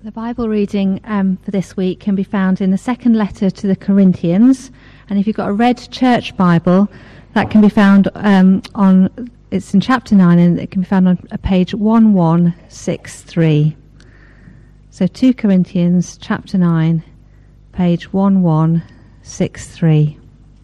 The Bible reading for this week can be found in the second letter to the Corinthians, and if you've got a red church Bible, that can be found it's in chapter 9, and it can be found on page 1163. So 2 Corinthians chapter 9, page 1163.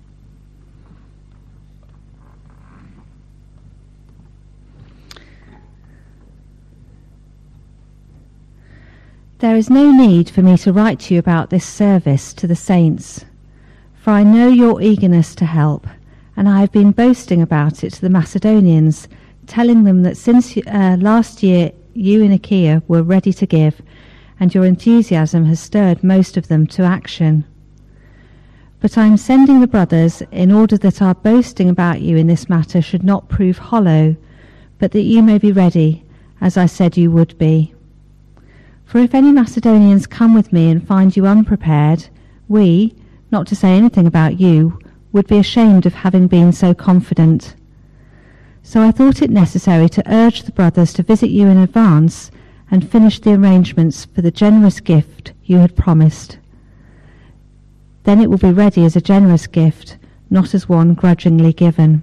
There is no need for me to write to you about this service to the saints, for I know your eagerness to help, and I have been boasting about it to the Macedonians, telling them that since last year you in Achaia were ready to give, and your enthusiasm has stirred most of them to action. But I am sending the brothers in order that our boasting about you in this matter should not prove hollow, but that you may be ready, as I said you would be. For if any Macedonians come with me and find you unprepared, we, not to say anything about you, would be ashamed of having been so confident. So I thought it necessary to urge the brothers to visit you in advance and finish the arrangements for the generous gift you had promised. Then it will be ready as a generous gift, not as one grudgingly given.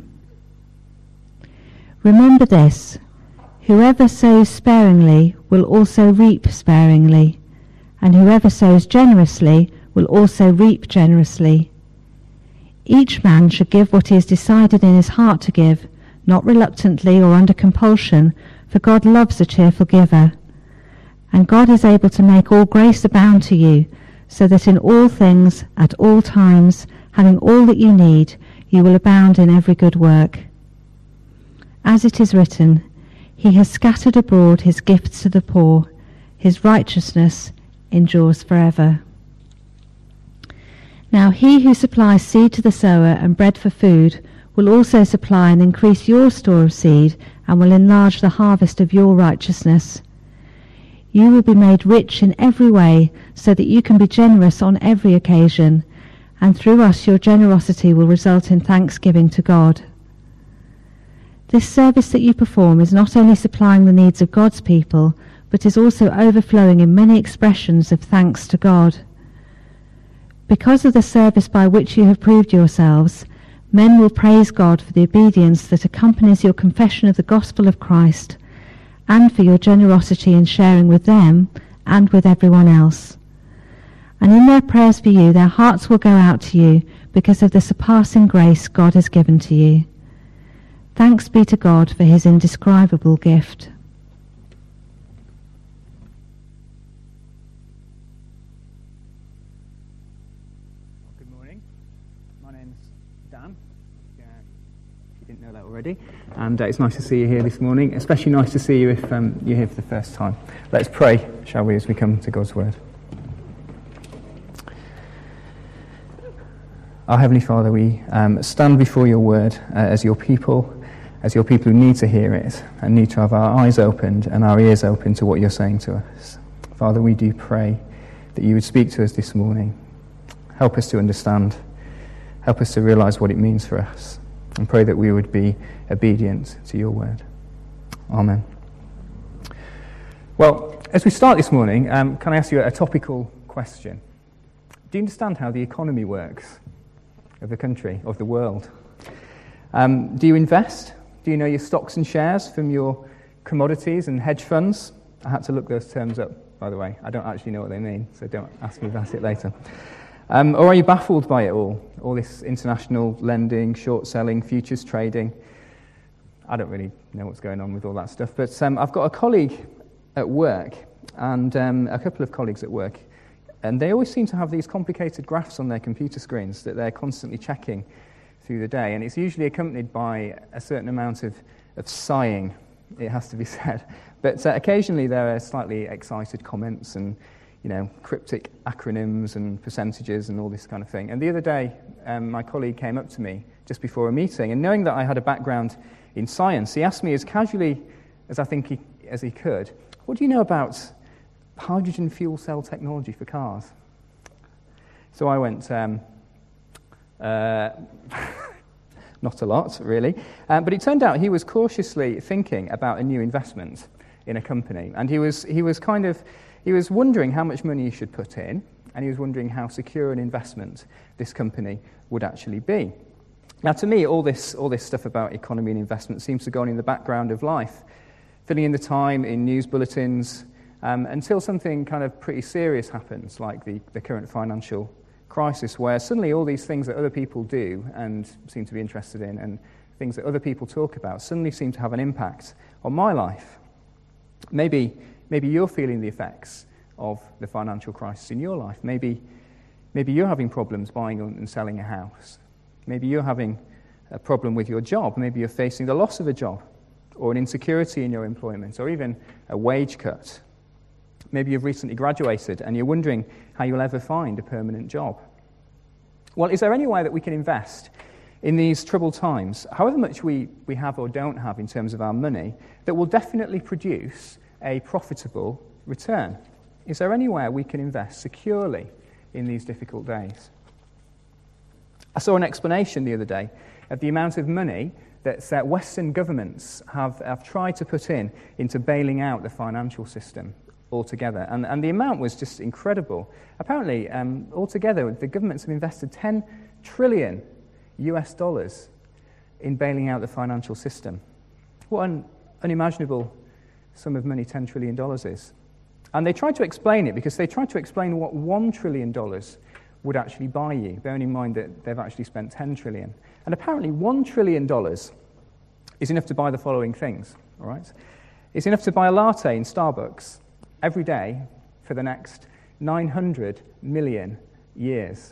Remember this. Whoever sows sparingly will also reap sparingly, and whoever sows generously will also reap generously. Each man should give what he has decided in his heart to give, not reluctantly or under compulsion, for God loves a cheerful giver. And God is able to make all grace abound to you, so that in all things, at all times, having all that you need, you will abound in every good work. As it is written, He has scattered abroad his gifts to the poor. His righteousness endures forever. Now he who supplies seed to the sower and bread for food will also supply and increase your store of seed and will enlarge the harvest of your righteousness. You will be made rich in every way so that you can be generous on every occasion, and through us your generosity will result in thanksgiving to God. This service that you perform is not only supplying the needs of God's people, but is also overflowing in many expressions of thanks to God. Because of the service by which you have proved yourselves, men will praise God for the obedience that accompanies your confession of the gospel of Christ, and for your generosity in sharing with them and with everyone else. And in their prayers for you, their hearts will go out to you because of the surpassing grace God has given to you. Thanks be to God for his indescribable gift. Good morning. My name's Dan, if you didn't know that already. And it's nice to see you here this morning, especially nice to see you if you're here for the first time. Let's pray, shall we, as we come to God's Word. Our Heavenly Father, we stand before your Word as your people who need to hear it and need to have our eyes opened and our ears open to what you're saying to us. Father, we do pray that you would speak to us this morning. Help us to understand. Help us to realise what it means for us. And pray that we would be obedient to your word. Amen. Well, as we start this morning, can I ask you a topical question? Do you understand how the economy works of the country, of the world? Do you invest? Do you know your stocks and shares from your commodities and hedge funds? I had to look those terms up, by the way. I don't actually know what they mean, so don't ask me about it later. Or are you baffled by it all this international lending, short selling, futures trading? I don't really know what's going on with all that stuff, but I've got a colleague at work and a couple of colleagues at work, and they always seem to have these complicated graphs on their computer screens that they're constantly checking through the day, and it's usually accompanied by a certain amount of sighing, it has to be said. But occasionally there are slightly excited comments and, cryptic acronyms and percentages and all this kind of thing. And the other day, my colleague came up to me just before a meeting, and knowing that I had a background in science, he asked me as casually as I think as he could, what do you know about hydrogen fuel cell technology for cars? So I went, not a lot, really. But it turned out he was cautiously thinking about a new investment in a company, and he was wondering how much money he should put in, and he was wondering how secure an investment this company would actually be. Now, to me, all this stuff about economy and investment seems to go on in the background of life, filling in the time in news bulletins, until something kind of pretty serious happens, like the current financial crisis, where suddenly all these things that other people do and seem to be interested in, and things that other people talk about, suddenly seem to have an impact on my life. Maybe you're feeling the effects of the financial crisis in your life. Maybe you're having problems buying and selling a house. Maybe you're having a problem with your job. Maybe you're facing the loss of a job, or an insecurity in your employment, or even a wage cut. Maybe you've recently graduated and you're wondering how you'll ever find a permanent job. Well, is there any way that we can invest in these troubled times, however much we have or don't have in terms of our money, that will definitely produce a profitable return? Is there anywhere we can invest securely in these difficult days? I saw an explanation the other day of the amount of money that Western governments have tried to put into bailing out the financial system altogether. And the amount was just incredible. Apparently, altogether, the governments have invested $10 trillion in bailing out the financial system. What an unimaginable sum of money $10 trillion is. And they tried to explain it because they tried to explain what $1 trillion would actually buy you, bearing in mind that they've actually spent $10 trillion. And apparently $1 trillion is enough to buy the following things, all right? It's enough to buy a latte in Starbucks every day for the next 900 million years.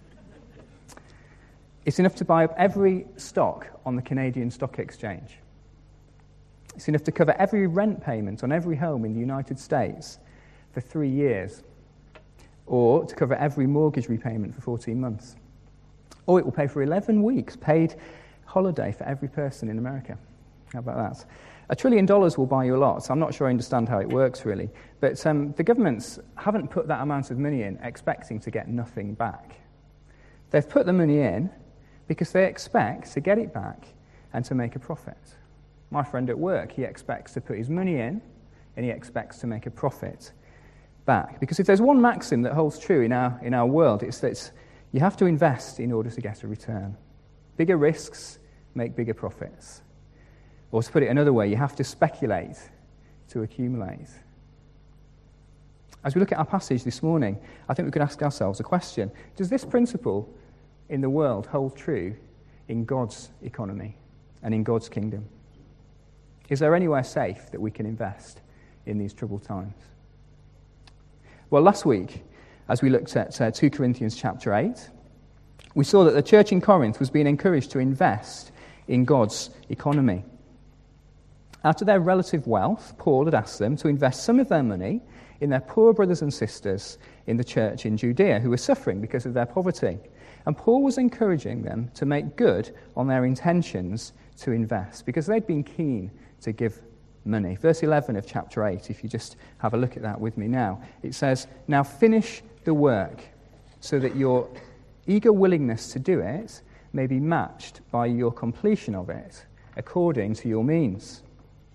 It's enough to buy up every stock on the Canadian Stock Exchange. It's enough to cover every rent payment on every home in the United States for 3 years, or to cover every mortgage repayment for 14 months. Or it will pay for 11 weeks paid holiday for every person in America. How about that? $1 trillion will buy you a lot, so I'm not sure I understand how it works, really. But the governments haven't put that amount of money in expecting to get nothing back. They've put the money in because they expect to get it back and to make a profit. My friend at work, he expects to put his money in and he expects to make a profit back. Because if there's one maxim that holds true in our world, it's that you have to invest in order to get a return. Bigger risks make bigger profits. Or to put it another way, you have to speculate to accumulate. As we look at our passage this morning, I think we could ask ourselves a question. Does this principle in the world hold true in God's economy and in God's kingdom? Is there anywhere safe that we can invest in these troubled times? Well, last week, as we looked at 2 Corinthians chapter 8, we saw that the church in Corinth was being encouraged to invest in God's economy. Out of their relative wealth, Paul had asked them to invest some of their money in their poor brothers and sisters in the church in Judea who were suffering because of their poverty. And Paul was encouraging them to make good on their intentions to invest because they'd been keen to give money. Verse 11 of chapter 8, if you just have a look at that with me now, it says, "Now finish the work so that your eager willingness to do it may be matched by your completion of it according to your means."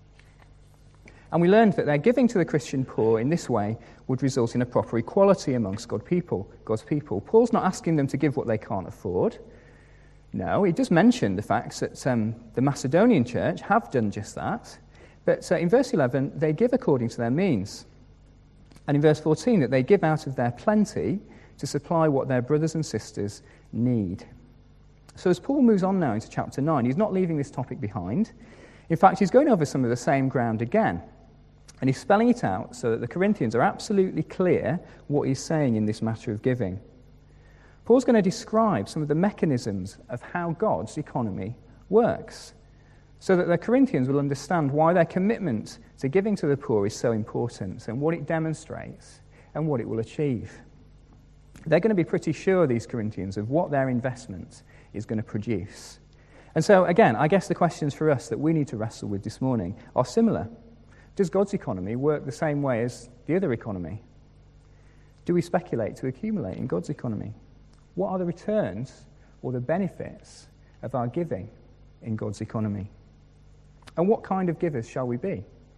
And we learned that their giving to the Christian poor in this way would result in a proper equality amongst God's people. Paul's not asking them to give what they can't afford. No, he does mention the fact that the Macedonian church have done just that. But in verse 11, they give according to their means. And in verse 14, that they give out of their plenty to supply what their brothers and sisters need. So as Paul moves on now into chapter 9, he's not leaving this topic behind. In fact, he's going over some of the same ground again. And he's spelling it out so that the Corinthians are absolutely clear what he's saying in this matter of giving. Paul's going to describe some of the mechanisms of how God's economy works, so that the Corinthians will understand why their commitment to giving to the poor is so important and what it demonstrates and what it will achieve. They're going to be pretty sure, these Corinthians, of what their investment is going to produce. And so, again, I guess the questions for us that we need to wrestle with this morning are similar. Does God's economy work the same way as the other economy? Do we speculate to accumulate in God's economy? What are the returns or the benefits of our giving in God's economy? And what kind of givers shall we be?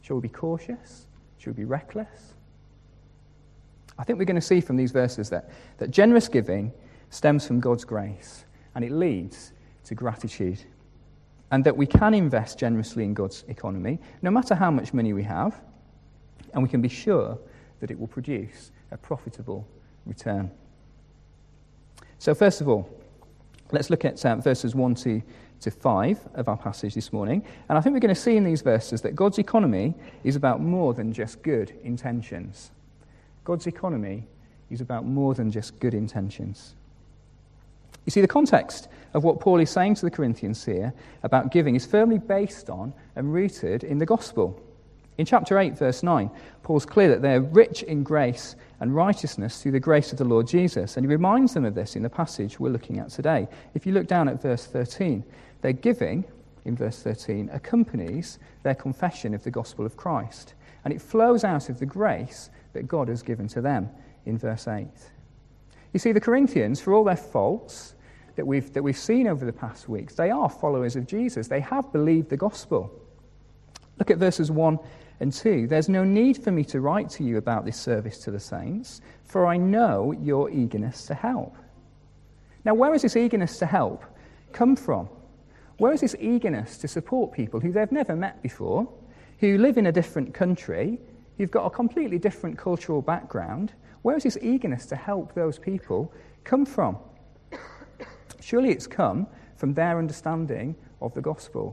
Shall we be cautious? Shall we be reckless? I think we're going to see from these verses that generous giving stems from God's grace, and it leads to gratitude. And that we can invest generously in God's economy, no matter how much money we have, and we can be sure that it will produce a profitable return. So first of all, let's look at verses 1 to 5 of our passage this morning. And I think we're going to see in these verses that God's economy is about more than just good intentions. God's economy is about more than just good intentions. You see, the context of what Paul is saying to the Corinthians here about giving is firmly based on and rooted in the gospel. In chapter 8, verse 9, Paul's clear that they're rich in grace and righteousness through the grace of the Lord Jesus. And he reminds them of this in the passage we're looking at today. If you look down at verse 13, their giving, in verse 13, accompanies their confession of the gospel of Christ. And it flows out of the grace that God has given to them in verse 8. You see, the Corinthians, for all their faults that we've seen over the past weeks, they are followers of Jesus. They have believed the gospel. Look at verses 1 and 2. There's no need for me to write to you about this service to the saints, for I know your eagerness to help. Now, where has this eagerness to help come from? Where is this eagerness to support people who they've never met before, who live in a different country, who've got a completely different cultural background? Where is this eagerness to help those people come from? Surely it's come from their understanding of the gospel.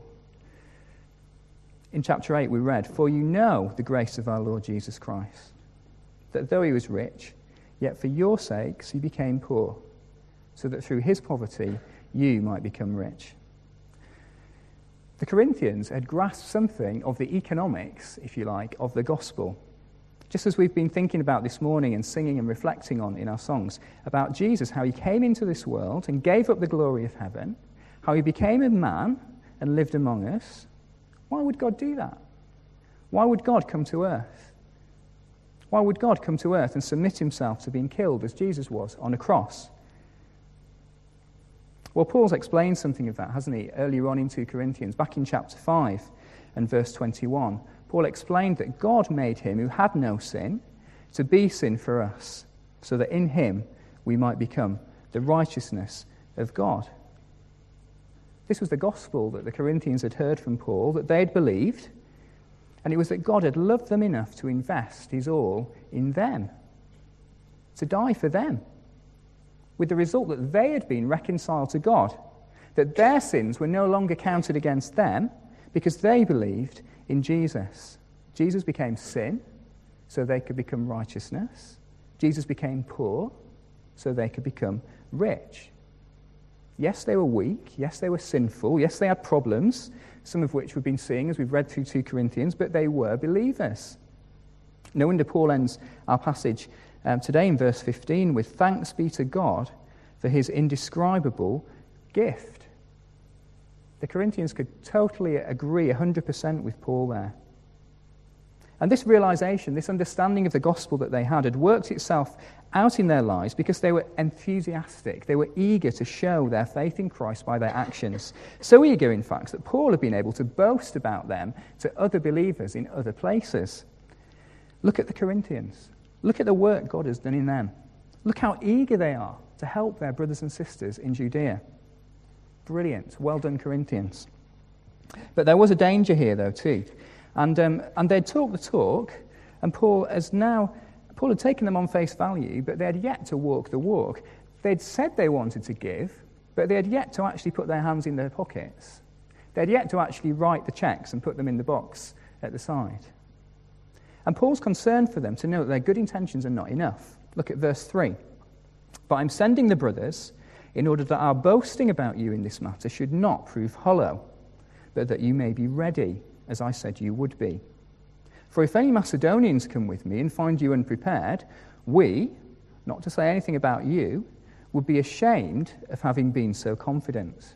In chapter 8 we read, "For you know the grace of our Lord Jesus Christ, that though he was rich, yet for your sakes he became poor, so that through his poverty you might become rich." The Corinthians had grasped something of the economics, if you like, of the gospel. Just as we've been thinking about this morning and singing and reflecting on in our songs, about Jesus, how he came into this world and gave up the glory of heaven, how he became a man and lived among us. Why would God do that? Why would God come to earth? Why would God come to earth and submit himself to being killed as Jesus was on a cross? Well, Paul's explained something of that, hasn't he, earlier on in 2 Corinthians, back in chapter 5 and verse 21. Paul explained that God made him who had no sin to be sin for us, so that in him we might become the righteousness of God. This was the gospel that the Corinthians had heard from Paul, that they had believed, and it was that God had loved them enough to invest his all in them, to die for them, with the result that they had been reconciled to God, that their sins were no longer counted against them because they believed in Jesus. Jesus became sin so they could become righteousness. Jesus became poor so they could become rich. Yes, they were weak. Yes, they were sinful. Yes, they had problems, some of which we've been seeing as we've read through 2 Corinthians, but they were believers. No wonder Paul ends our passage today in verse 15 with "Thanks be to God for his indescribable gift." The Corinthians could totally agree 100% with Paul there. And this realization, this understanding of the gospel that they had worked itself out in their lives because they were enthusiastic. They were eager to show their faith in Christ by their actions. So eager, in fact, that Paul had been able to boast about them to other believers in other places. Look at the Corinthians. Look at the work God has done in them. Look how eager they are to help their brothers and sisters in Judea. Brilliant. Well done, Corinthians. But there was a danger here, though, too. And they'd talked the talk, and Paul had taken them on face value, but they had yet to walk the walk. They'd said they wanted to give, but they had yet to actually put their hands in their pockets. They had yet to actually write the checks and put them in the box at the side. And Paul's concerned for them to know that their good intentions are not enough. Look at verse 3. "But I'm sending the brothers in order that our boasting about you in this matter should not prove hollow, but that you may be ready, as I said you would be. For if any Macedonians come with me and find you unprepared, we, not to say anything about you, would be ashamed of having been so confident."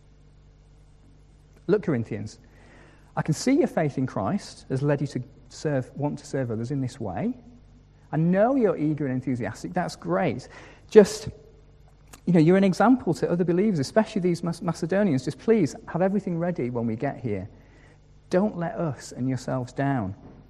Look, Corinthians, I can see your faith in Christ has led you to want to serve others in this way. I know you're eager and enthusiastic. That's great. Just, you're an example to other believers, especially these Macedonians. Just please have everything ready when we get here. Don't let us and yourselves down.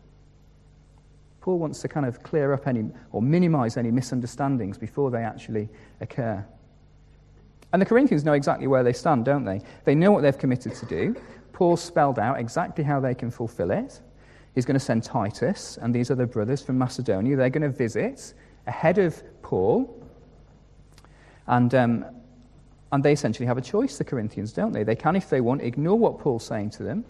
Paul wants to kind of clear up any or minimize any misunderstandings before they actually occur. And the Corinthians know exactly where they stand, don't they? They know what they've committed to do. Paul spelled out exactly how they can fulfill it. He's going to send Titus and these other brothers from Macedonia. They're going to visit ahead of Paul. And they essentially have a choice, the Corinthians, don't they? They can, if they want, ignore what Paul's saying to them,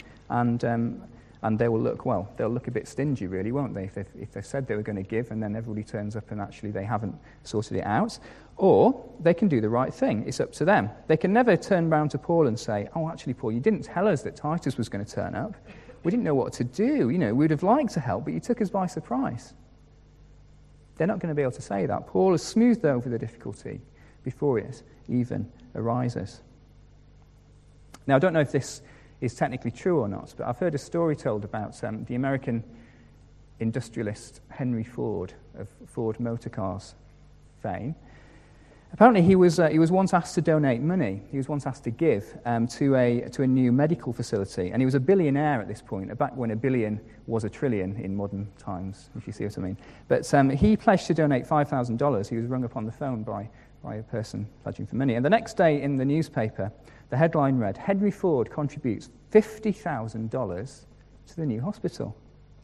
and they will they'll look a bit stingy, really, won't they? If they've said they were going to give and then everybody turns up and actually they haven't sorted it out. Or they can do the right thing. It's up to them. They can never turn around to Paul and say, oh, actually, Paul, you didn't tell us that Titus was going to turn up. We didn't know what to do. We'd have liked to help, but you took us by surprise. They're not going to be able to say that. Paul has smoothed over the difficulty before it even arises. Now, I don't know if this is technically true or not, but I've heard a story told about the American industrialist Henry Ford of Ford Motor Cars fame. Apparently, he was once asked to donate money. He was once asked to give to a new medical facility, and he was a billionaire at this point, back when a billion was a trillion in modern times, if you see what I mean. But he pledged to donate $5,000. He was rung up on the phone by a person pledging for money. And the next day in the newspaper, the headline read, Henry Ford contributes $50,000 to the new hospital.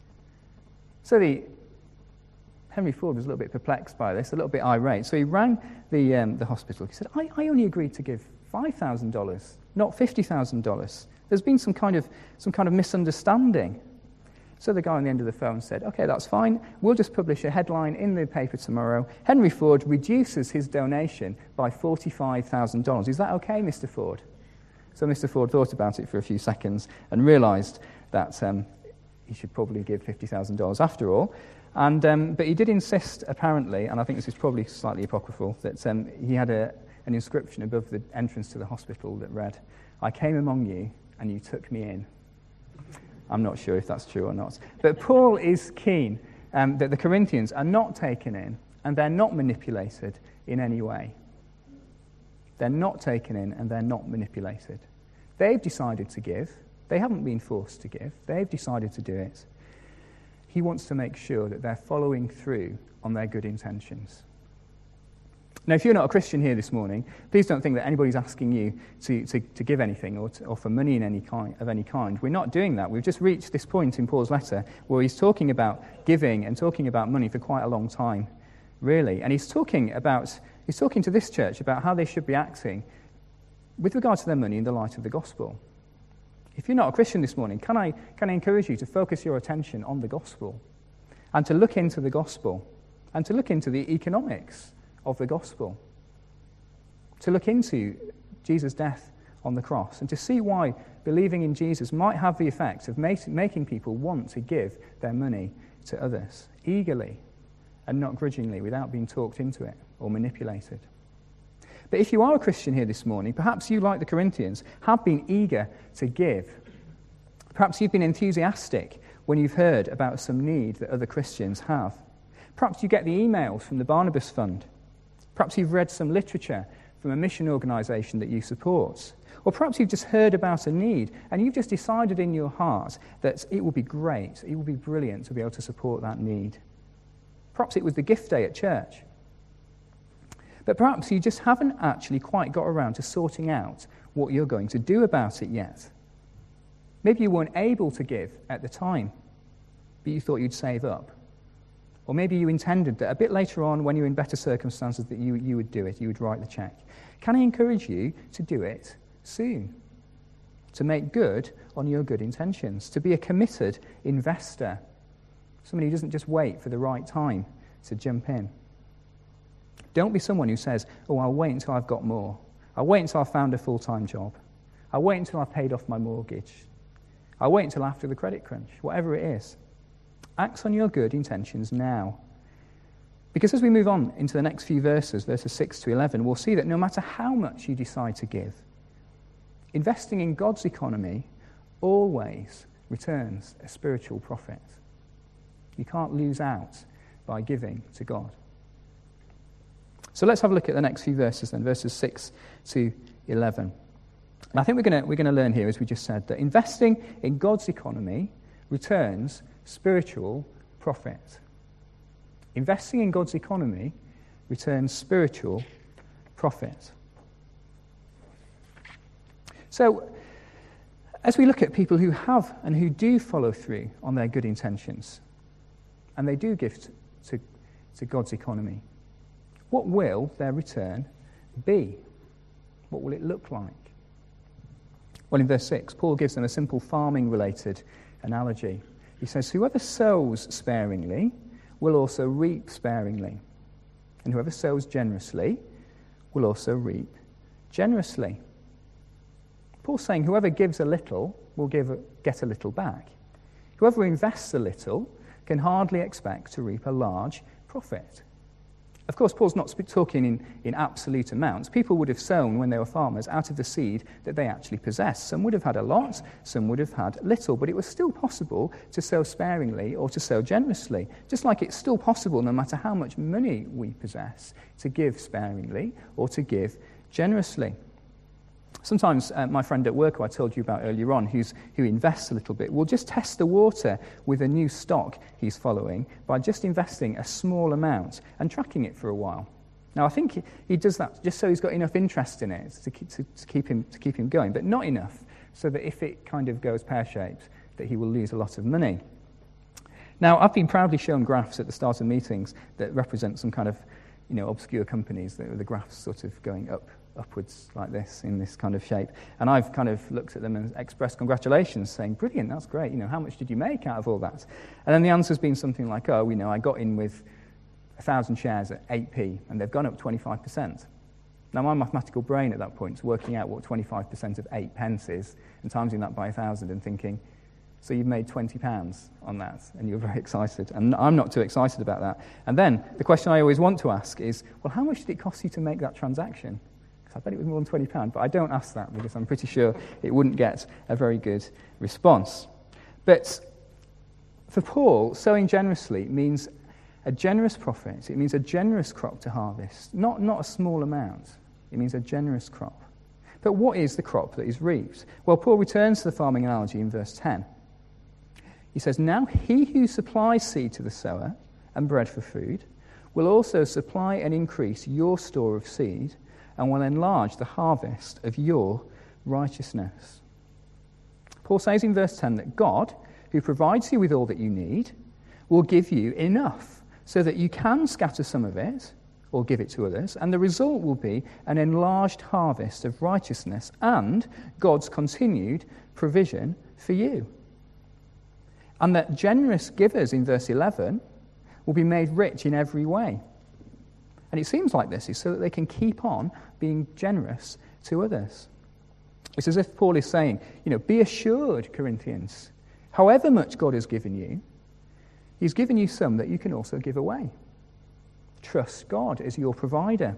So Henry Ford was a little bit perplexed by this, a little bit irate. So he rang the hospital. He said, I only agreed to give $5,000, not $50,000. There's been some kind of misunderstanding. So the guy on the end of the phone said, okay, that's fine. We'll just publish a headline in the paper tomorrow. Henry Ford reduces his donation by $45,000. Is that okay, Mr. Ford? So Mr. Ford thought about it for a few seconds and realized that he should probably give $50,000 after all. But he did insist, apparently, and I think this is probably slightly apocryphal, that he had an inscription above the entrance to the hospital that read, I came among you and you took me in. I'm not sure if that's true or not. But Paul is keen that the Corinthians are not taken in and they're not manipulated in any way. They're not taken in and they're not manipulated. They've decided to give. They haven't been forced to give. They've decided to do it. He wants to make sure that they're following through on their good intentions. Now, if you're not a Christian here this morning, please don't think that anybody's asking you to give anything or for money in any kind. We're not doing that. We've just reached this point in Paul's letter where he's talking about giving and talking about money for quite a long time, really. And he's talking to this church about how they should be acting with regard to their money in the light of the gospel. If you're not a Christian this morning, can I encourage you to focus your attention on the gospel and to look into the gospel and to look into the economics of the gospel, to look into Jesus' death on the cross and to see why believing in Jesus might have the effect of making people want to give their money to others eagerly and not grudgingly without being talked into it or manipulated. But if you are a Christian here this morning, perhaps you, like the Corinthians, have been eager to give. Perhaps you've been enthusiastic when you've heard about some need that other Christians have. Perhaps you get the emails from the Barnabas Fund. Perhaps you've read some literature from a mission organisation that you support. Or perhaps you've just heard about a need and you've just decided in your heart that it will be great, it will be brilliant to be able to support that need. Perhaps it was the gift day at church. But perhaps you just haven't actually quite got around to sorting out what you're going to do about it yet. Maybe you weren't able to give at the time, but you thought you'd save up. Or maybe you intended that a bit later on, when you're in better circumstances, that you would do it, you would write the cheque. Can I encourage you to do it soon? To make good on your good intentions, to be a committed investor, somebody who doesn't just wait for the right time to jump in. Don't be someone who says, oh, I'll wait until I've got more. I'll wait until I've found a full-time job. I'll wait until I've paid off my mortgage. I'll wait until after the credit crunch, whatever it is. Act on your good intentions now. Because as we move on into the next few verses 6 to 11, we'll see that no matter how much you decide to give, investing in God's economy always returns a spiritual profit. You can't lose out by giving to God. So let's have a look at the next few verses then, verses 6 to 11. And I think we're going to learn here, as we just said, that investing in God's economy returns spiritual profit. Investing in God's economy returns spiritual profit. So, as we look at people who have and who do follow through on their good intentions, and they do give to God's economy, what will their return be? What will it look like? Well, in verse 6, Paul gives them a simple farming-related analogy. He says, whoever sows sparingly will also reap sparingly, and whoever sows generously will also reap generously. Paul's saying whoever gives a little will get a little back. Whoever invests a little can hardly expect to reap a large profit. Of course, Paul's not talking in absolute amounts. People would have sown when they were farmers out of the seed that they actually possessed. Some would have had a lot, some would have had little, but it was still possible to sow sparingly or to sow generously, just like it's still possible, no matter how much money we possess, to give sparingly or to give generously. Sometimes my friend at work, who I told you about earlier on, who invests a little bit, will just test the water with a new stock he's following by just investing a small amount and tracking it for a while. Now, I think he does that just so he's got enough interest in it to keep him going, but not enough so that if it kind of goes pear-shaped, that he will lose a lot of money. Now, I've been proudly shown graphs at the start of meetings that represent some kind of, obscure companies, the graphs sort of going upwards like this, in this kind of shape. And I've kind of looked at them and expressed congratulations, saying, brilliant, that's great, how much did you make out of all that? And then the answer's been something like, I got in with 1,000 shares at 8p, and they've gone up 25%. Now, my mathematical brain at that point is working out what 25% of 8 pence is, and timesing that by 1,000 and thinking, so you've made £20 on that, and you're very excited. And I'm not too excited about that. And then the question I always want to ask is, well, how much did it cost you to make that transaction? I bet it was more than £20, but I don't ask that because I'm pretty sure it wouldn't get a very good response. But for Paul, sowing generously means a generous profit. It means a generous crop to harvest, not a small amount. It means a generous crop. But what is the crop that is reaped? Well, Paul returns to the farming analogy in verse 10. He says, now he who supplies seed to the sower and bread for food will also supply and increase your store of seed and will enlarge the harvest of your righteousness. Paul says in verse 10 that God, who provides you with all that you need, will give you enough so that you can scatter some of it or give it to others, and the result will be an enlarged harvest of righteousness and God's continued provision for you. And that generous givers in verse 11 will be made rich in every way. And it seems like this is so that they can keep on being generous to others. It's as if Paul is saying, be assured, Corinthians, however much God has given you, he's given you some that you can also give away. Trust God as your provider.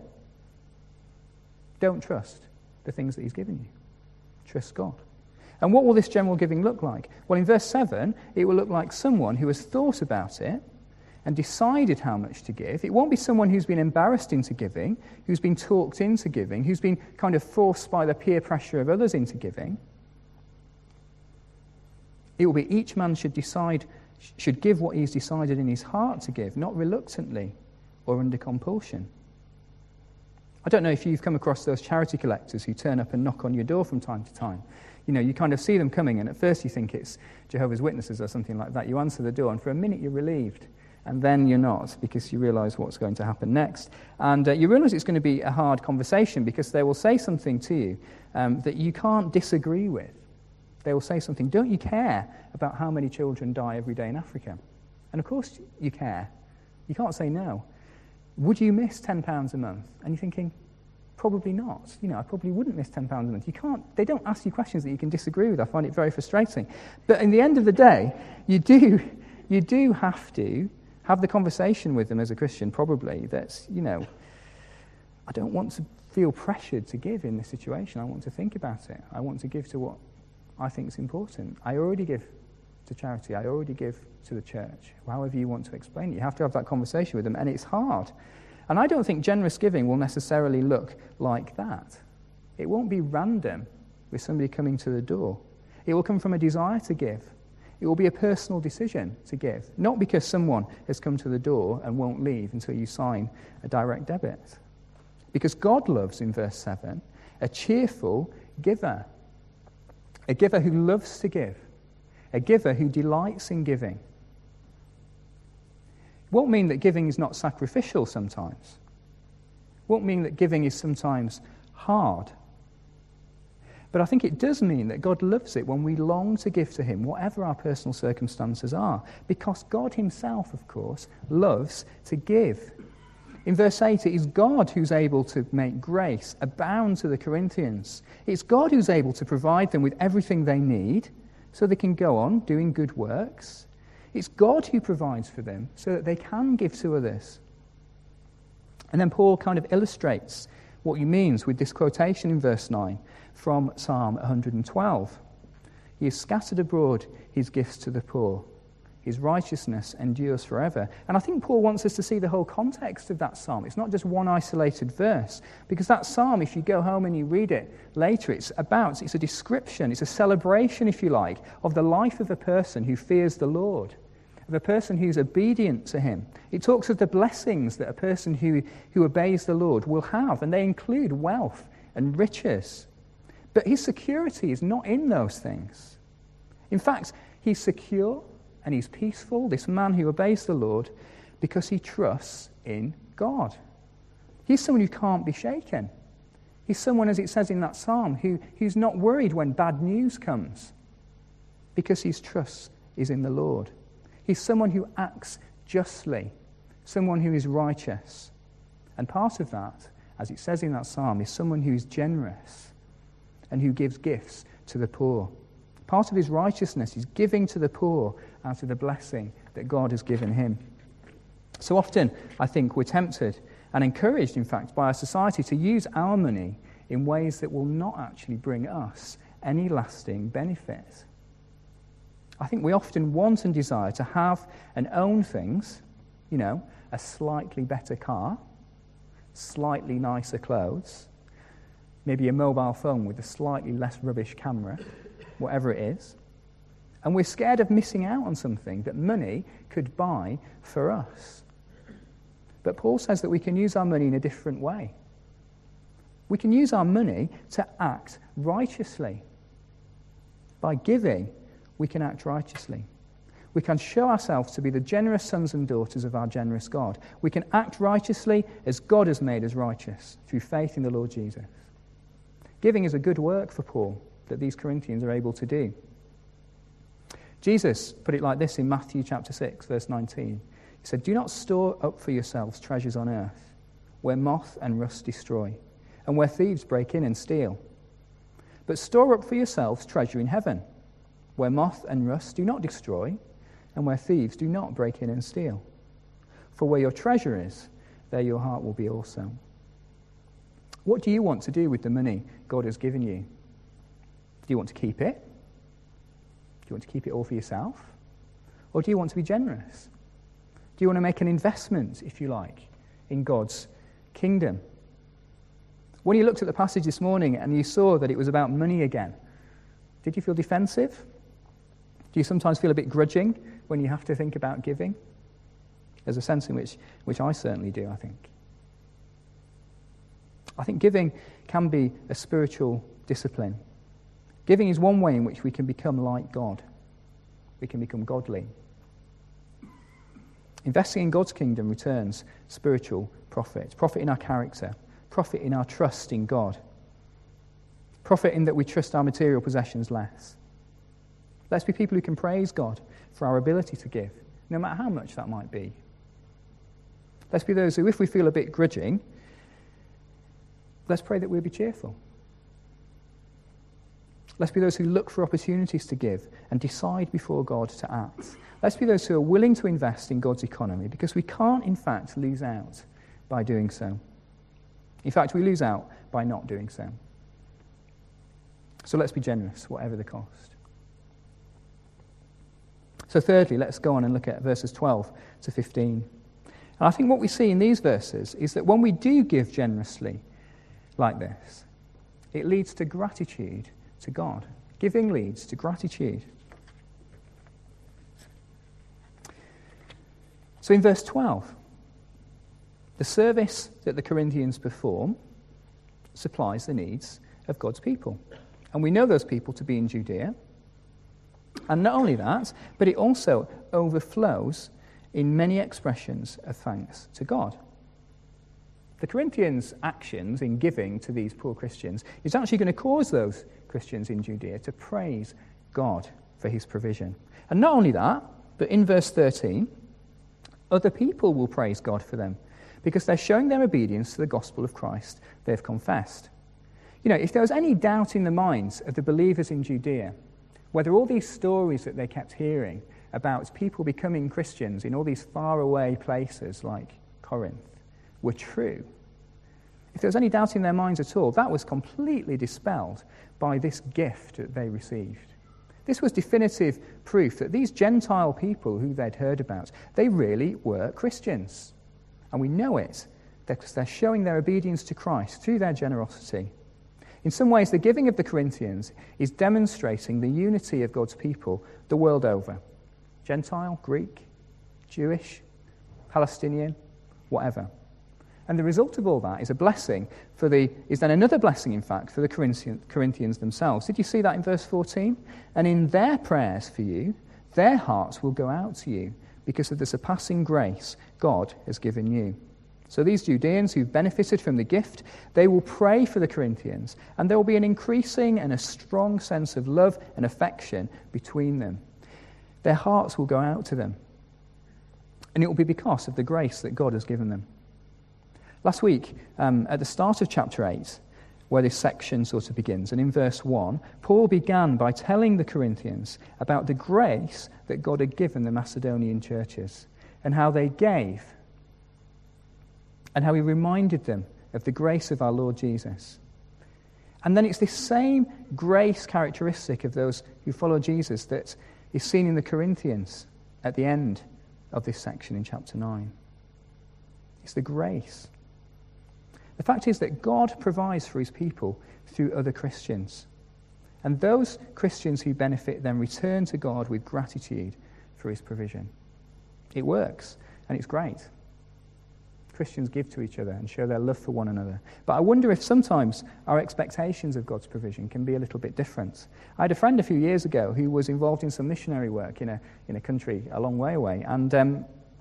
Don't trust the things that he's given you. Trust God. And what will this general giving look like? Well, in verse 7, it will look like someone who has thought about it and decided how much to give. It won't be someone who's been embarrassed into giving, who's been talked into giving, who's been kind of forced by the peer pressure of others into giving. It will be each man should give what he's decided in his heart to give, not reluctantly or under compulsion. I don't know if you've come across those charity collectors who turn up and knock on your door from time to time. You kind of see them coming, and at first you think it's Jehovah's Witnesses or something like that. You answer the door, and for a minute you're relieved. And then you're not, because you realise what's going to happen next. And you realise it's going to be a hard conversation, because they will say something to you that you can't disagree with. They will say something, don't you care about how many children die every day in Africa? And of course you care. You can't say no. Would you miss £10 a month? And you're thinking, probably not. I probably wouldn't miss £10 a month. They don't ask you questions that you can disagree with. I find it very frustrating. But in the end of the day, you do have to have the conversation with them as a Christian, probably, that's, I don't want to feel pressured to give in this situation. I want to think about it. I want to give to what I think is important. I already give to charity. I already give to the church. However you want to explain it. You have to have that conversation with them, and it's hard. And I don't think generous giving will necessarily look like that. It won't be random with somebody coming to the door. It will come from a desire to give. It will be a personal decision to give, not because someone has come to the door and won't leave until you sign a direct debit. Because God loves, in verse 7, a cheerful giver, a giver who loves to give, a giver who delights in giving. It won't mean that giving is not sacrificial sometimes. It won't mean that giving is sometimes hard. But I think it does mean that God loves it when we long to give to him, whatever our personal circumstances are. Because God himself, of course, loves to give. In verse 8, it is God who's able to make grace abound to the Corinthians. It's God who's able to provide them with everything they need so they can go on doing good works. It's God who provides for them so that they can give to others. And then Paul kind of illustrates what he means with this quotation in verse 9 from Psalm 112. He has scattered abroad his gifts to the poor. His righteousness endures forever. And I think Paul wants us to see the whole context of that psalm. It's not just one isolated verse, because that psalm, if you go home and you read it later, it's a description, it's a celebration, if you like, of the life of a person who fears the Lord, of a person who's obedient to him. It talks of the blessings that a person who obeys the Lord will have, and they include wealth and riches. But his security is not in those things. In fact, he's secure and he's peaceful, this man who obeys the Lord, because he trusts in God. He's someone who can't be shaken. He's someone, as it says in that psalm, who's not worried when bad news comes, because his trust is in the Lord. He's someone who acts justly, someone who is righteous. And part of that, as it says in that psalm, is someone who is generous and who gives gifts to the poor. Part of his righteousness is giving to the poor out of the blessing that God has given him. So often, I think, we're tempted and encouraged, in fact, by our society to use our money in ways that will not actually bring us any lasting benefit. I think we often want and desire to have and own things, a slightly better car, slightly nicer clothes, maybe a mobile phone with a slightly less rubbish camera, whatever it is. And we're scared of missing out on something that money could buy for us. But Paul says that we can use our money in a different way. We can use our money to act righteously. By giving, we can act righteously. We can show ourselves to be the generous sons and daughters of our generous God. We can act righteously as God has made us righteous through faith in the Lord Jesus. Giving is a good work for Paul that these Corinthians are able to do. Jesus put it like this in Matthew chapter 6, verse 19. He said, "Do not store up for yourselves treasures on earth, where moth and rust destroy, and where thieves break in and steal. But store up for yourselves treasure in heaven, where moth and rust do not destroy, and where thieves do not break in and steal. For where your treasure is, there your heart will be also." What do you want to do with the money God has given you? Do you want to keep it? Do you want to keep it all for yourself? Or do you want to be generous? Do you want to make an investment, if you like, in God's kingdom? When you looked at the passage this morning and you saw that it was about money again, did you feel defensive? Do you sometimes feel a bit grudging when you have to think about giving? There's a sense in which I certainly do, I think. I think giving can be a spiritual discipline. Giving is one way in which we can become like God. We can become godly. Investing in God's kingdom returns spiritual profit. Profit in our character. Profit in our trust in God. Profit in that we trust our material possessions less. Let's be people who can praise God for our ability to give, no matter how much that might be. Let's be those who, if we feel a bit grudging, let's pray that we'll be cheerful. Let's be those who look for opportunities to give and decide before God to act. Let's be those who are willing to invest in God's economy, because we can't, in fact, lose out by doing so. In fact, we lose out by not doing so. So let's be generous, whatever the cost. So thirdly, let's go on and look at verses 12 to 15. And I think what we see in these verses is that when we do give generously like this, it leads to gratitude to God. Giving leads to gratitude. So in verse 12, the service that the Corinthians perform supplies the needs of God's people. And we know those people to be in Judea. And not only that, but it also overflows in many expressions of thanks to God. The Corinthians' actions in giving to these poor Christians is actually going to cause those Christians in Judea to praise God for his provision. And not only that, but in verse 13, other people will praise God for them because they're showing their obedience to the gospel of Christ they've confessed. You know, if there was any doubt in the minds of the believers in Judea, whether all these stories that they kept hearing about people becoming Christians in all these faraway places like Corinth were true, if there was any doubt in their minds at all, that was completely dispelled by this gift that they received. This was definitive proof that these Gentile people who they'd heard about, they really were Christians. And we know it because they're showing their obedience to Christ through their generosity. In some ways, the giving of the Corinthians is demonstrating the unity of God's people the world over. Gentile, Greek, Jewish, Palestinian, whatever. And the result of all that is a blessing is then another blessing, in fact, for the Corinthians themselves. Did you see that in verse 14? And in their prayers for you, their hearts will go out to you because of the surpassing grace God has given you. So these Judeans who've benefited from the gift, they will pray for the Corinthians, and there will be an increasing and a strong sense of love and affection between them. Their hearts will go out to them, and it will be because of the grace that God has given them. Last week, at the start of chapter 8, where this section sort of begins, and in verse 1, Paul began by telling the Corinthians about the grace that God had given the Macedonian churches, and how they gave, and how he reminded them of the grace of our Lord Jesus. And then it's this same grace characteristic of those who follow Jesus that is seen in the Corinthians at the end of this section in chapter 9. It's the grace. The fact is that God provides for his people through other Christians. And those Christians who benefit then return to God with gratitude for his provision. It works, and it's great. Christians give to each other and show their love for one another. But I wonder if sometimes our expectations of God's provision can be a little bit different. I had a friend a few years ago who was involved in some missionary work in a country a long way away, and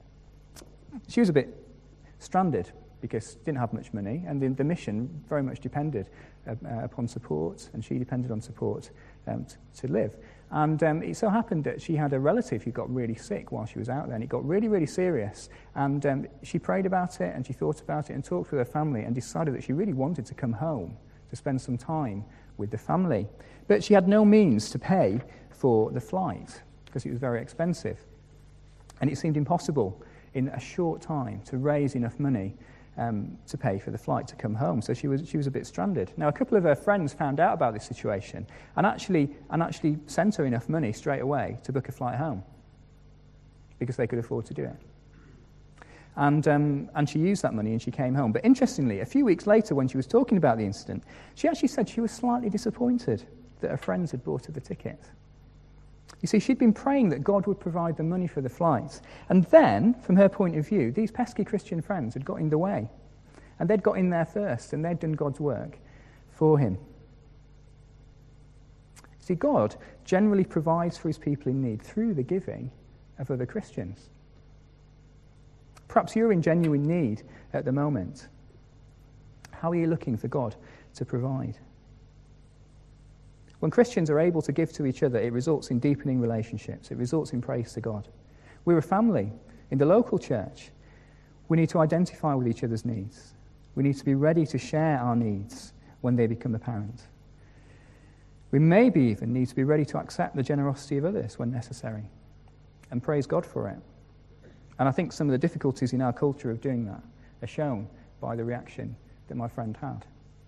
she was a bit stranded because she didn't have much money, and the mission very much depended upon support, and she depended on support to live. And it so happened that she had a relative who got really sick while she was out there, and it got really, really serious. And she prayed about it, and she thought about it, and talked with her family, and decided that she really wanted to come home to spend some time with the family. But she had no means to pay for the flight, because it was very expensive. And it seemed impossible in a short time to raise enough money to pay for the flight to come home. So she was a bit stranded. Now, a couple of her friends found out about this situation and actually sent her enough money straight away to book a flight home because they could afford to do it. And she used that money and she came home. But interestingly, a few weeks later when she was talking about the incident, she actually said she was slightly disappointed that her friends had bought her the ticket. You see, she'd been praying that God would provide the money for the flights. And then, from her point of view, these pesky Christian friends had got in the way. And they'd got in there first, and they'd done God's work for him. See, God generally provides for his people in need through the giving of other Christians. Perhaps you're in genuine need at the moment. How are you looking for God to provide? When Christians are able to give to each other, it results in deepening relationships. It results in praise to God. We're a family. In the local church, we need to identify with each other's needs. We need to be ready to share our needs when they become apparent. We maybe even need to be ready to accept the generosity of others when necessary and praise God for it. And I think some of the difficulties in our culture of doing that are shown by the reaction that my friend had.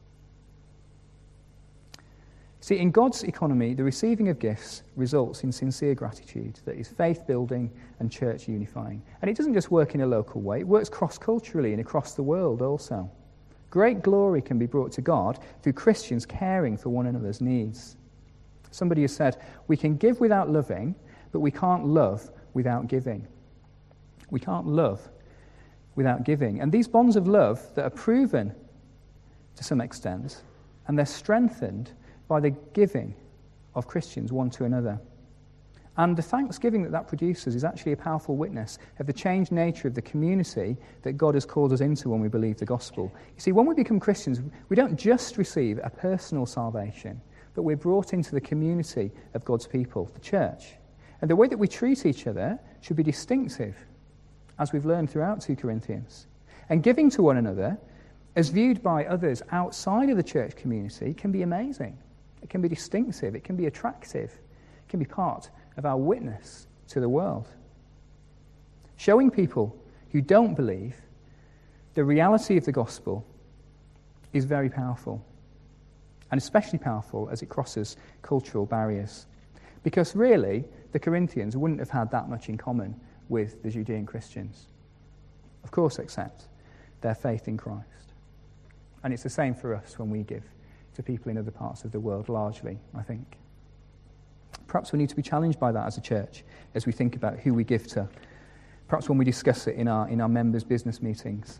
See, in God's economy, the receiving of gifts results in sincere gratitude that is faith-building and church-unifying. And it doesn't just work in a local way, it works cross-culturally and across the world also. Great glory can be brought to God through Christians caring for one another's needs. Somebody has said, we can give without loving, but we can't love without giving. We can't love without giving. And these bonds of love that are proven to some extent, and they're strengthened by the giving of Christians one to another. And the thanksgiving that produces is actually a powerful witness of the changed nature of the community that God has called us into when we believe the gospel. You see, when we become Christians, we don't just receive a personal salvation, but we're brought into the community of God's people, the church. And the way that we treat each other should be distinctive, as we've learned throughout 2 Corinthians. And giving to one another, as viewed by others outside of the church community, can be amazing. It can be distinctive. It can be attractive. It can be part of our witness to the world. Showing people who don't believe the reality of the gospel is very powerful, and especially powerful as it crosses cultural barriers. Because really, the Corinthians wouldn't have had that much in common with the Judean Christians. Of course, except their faith in Christ. And it's the same for us when we give to people in other parts of the world, largely, I think. Perhaps we need to be challenged by that as a church as we think about who we give to. Perhaps when we discuss it in our members' business meetings.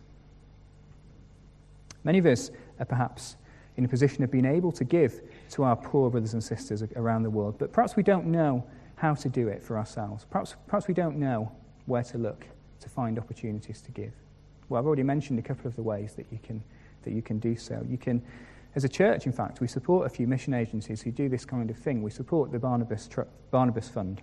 Many of us are perhaps in a position of being able to give to our poor brothers and sisters around the world, but perhaps we don't know how to do it for ourselves. Perhaps we don't know where to look to find opportunities to give. Well, I've already mentioned a couple of the ways that you can do so. You can, as a church, in fact, we support a few mission agencies who do this kind of thing. We support the Barnabas Fund,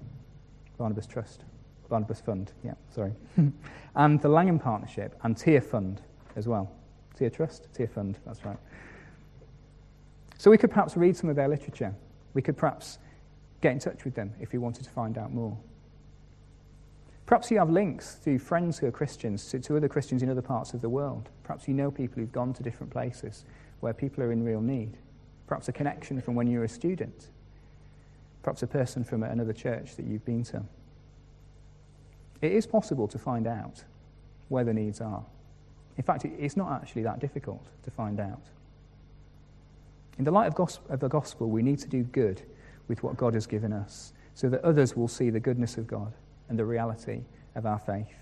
and the Langham Partnership, and Tear Fund as well. Tear Trust? Tear Fund, that's right. So we could perhaps read some of their literature. We could perhaps get in touch with them if we wanted to find out more. Perhaps you have links to friends who are Christians, to other Christians in other parts of the world. Perhaps you know people who've gone to different places where people are in real need. Perhaps a connection from when you were a student. Perhaps a person from another church that you've been to. It is possible to find out where the needs are. In fact, it's not actually that difficult to find out. In the light of the gospel, we need to do good with what God has given us so that others will see the goodness of God and the reality of our faith.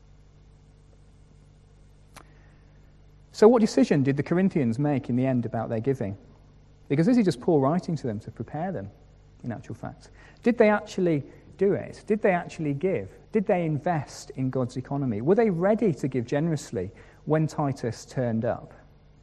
So what decision did the Corinthians make in the end about their giving? Because this is just Paul writing to them to prepare them, in actual fact. Did they actually do it? Did they actually give? Did they invest in God's economy? Were they ready to give generously when Titus turned up?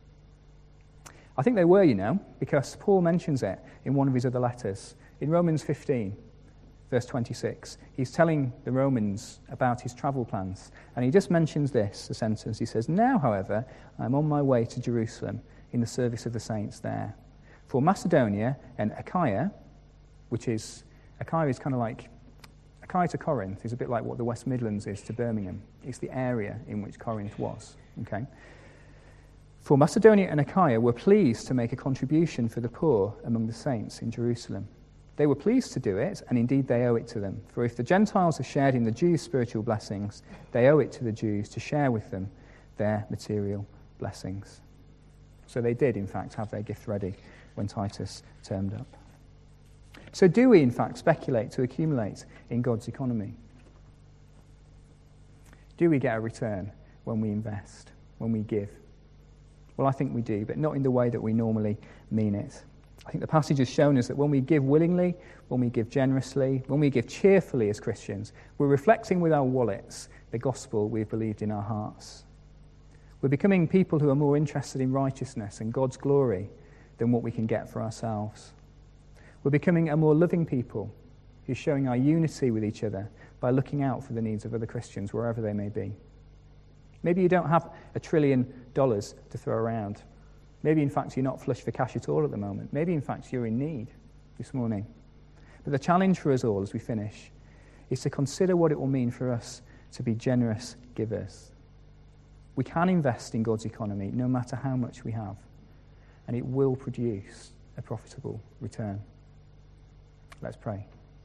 I think they were, because Paul mentions it in one of his other letters. In Romans 15, verse 26, he's telling the Romans about his travel plans. And he just mentions this, a sentence. He says, "Now, however, I'm on my way to Jerusalem in the service of the saints there. For Macedonia and Achaia," Achaia is kind of like, Achaia to Corinth is a bit like what the West Midlands is to Birmingham. It's the area in which Corinth was, okay? "For Macedonia and Achaia were pleased to make a contribution for the poor among the saints in Jerusalem. They were pleased to do it, and indeed they owe it to them. For if the Gentiles have shared in the Jews' spiritual blessings, they owe it to the Jews to share with them their material blessings." So they did, in fact, have their gift ready when Titus turned up. So do we, in fact, speculate to accumulate in God's economy? Do we get a return when we invest, when we give? Well, I think we do, but not in the way that we normally mean it. I think the passage has shown us that when we give willingly, when we give generously, when we give cheerfully as Christians, we're reflecting with our wallets the gospel we've believed in our hearts. We're becoming people who are more interested in righteousness and God's glory than what we can get for ourselves. We're becoming a more loving people who's showing our unity with each other by looking out for the needs of other Christians wherever they may be. Maybe you don't have $1 trillion to throw around. Maybe, in fact, you're not flush for cash at all at the moment. Maybe, in fact, you're in need this morning. But the challenge for us all as we finish is to consider what it will mean for us to be generous givers. We can invest in God's economy no matter how much we have, and it will produce a profitable return. Let's pray.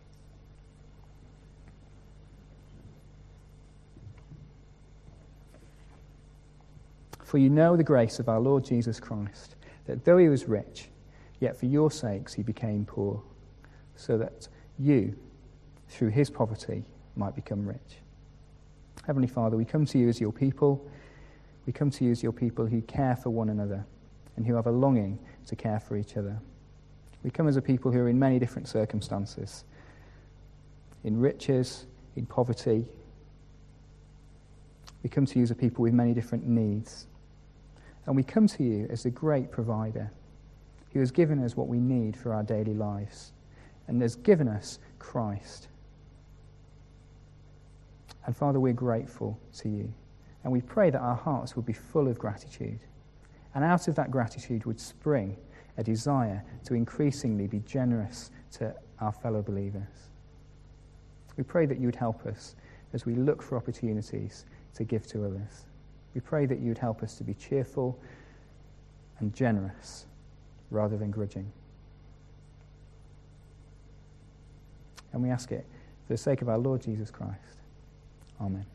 For you know the grace of our Lord Jesus Christ, that though he was rich, yet for your sakes he became poor, so that you, through his poverty, might become rich. Heavenly Father, we come to you as your people. We come to you as your people who care for one another and who have a longing to care for each other. We come as a people who are in many different circumstances, in riches, in poverty. We come to you as a people with many different needs. And we come to you as the great provider who has given us what we need for our daily lives and has given us Christ. And Father, we're grateful to you. And we pray that our hearts would be full of gratitude. And out of that gratitude would spring a desire to increasingly be generous to our fellow believers. We pray that you would help us as we look for opportunities to give to others. We pray that you would help us to be cheerful and generous rather than grudging. And we ask it for the sake of our Lord Jesus Christ. Amen.